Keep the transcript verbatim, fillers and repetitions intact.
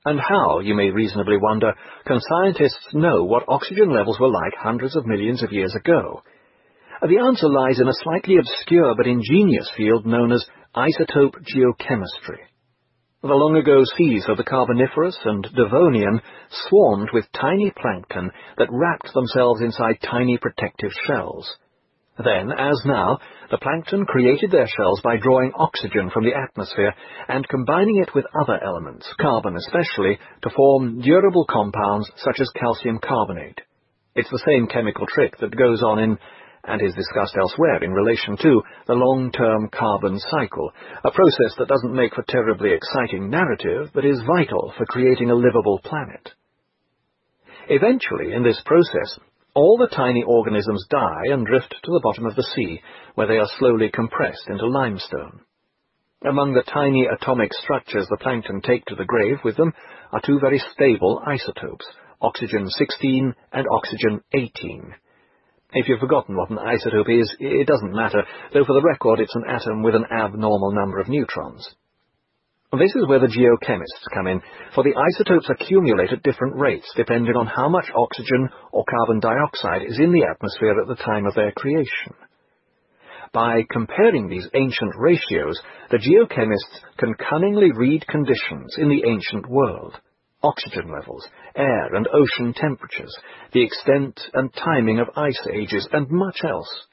And how, you may reasonably wonder, can scientists know what oxygen levels were like hundreds of millions of years ago? The answer lies in a slightly obscure but ingenious field known as isotope geochemistry. The long-ago seas of the Carboniferous and Devonian swarmed with tiny plankton that wrapped themselves inside tiny protective shells. Then, as now, the plankton created their shells by drawing oxygen from the atmosphere and combining it with other elements, carbon especially, to form durable compounds such as calcium carbonate. It's the same chemical trick that goes on in, and is discussed elsewhere in relation to, the long-term carbon cycle, a process that doesn't make for terribly exciting narrative, but is vital for creating a livable planet. Eventually, in this process, all the tiny organisms die and drift to the bottom of the sea, where they are slowly compressed into limestone. Among the tiny atomic structures the plankton take to the grave with them are two very stable isotopes, oxygen sixteen and oxygen eighteen. If you've forgotten what an isotope is, it doesn't matter, though for the record it's an atom with an abnormal number of neutrons. This is where the geochemists come in, for the isotopes accumulate at different rates depending on how much oxygen or carbon dioxide is in the atmosphere at the time of their creation. By comparing these ancient ratios, the geochemists can cunningly read conditions in the ancient world: oxygen levels, air and ocean temperatures, the extent and timing of ice ages, and much else.